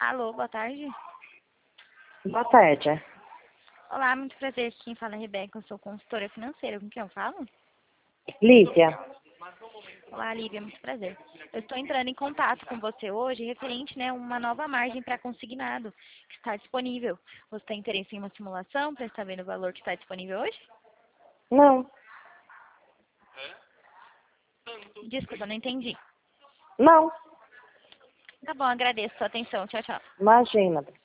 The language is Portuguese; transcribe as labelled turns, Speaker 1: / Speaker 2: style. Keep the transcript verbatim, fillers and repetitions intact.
Speaker 1: Alô, boa tarde.
Speaker 2: Boa tarde.
Speaker 1: Olá, muito prazer. Quem fala é Rebeca, eu sou consultora financeira. Com quem eu falo?
Speaker 2: Lívia.
Speaker 1: Olá, Lívia, muito prazer. Eu estou entrando em contato com você hoje referente, né, a uma nova margem para consignado que está disponível. Você tem interesse em uma simulação para saber o valor que está disponível hoje?
Speaker 2: Não.
Speaker 1: Desculpa, não entendi.
Speaker 2: Não.
Speaker 1: Tá bom, agradeço a sua atenção. Tchau, tchau.
Speaker 2: Imagina.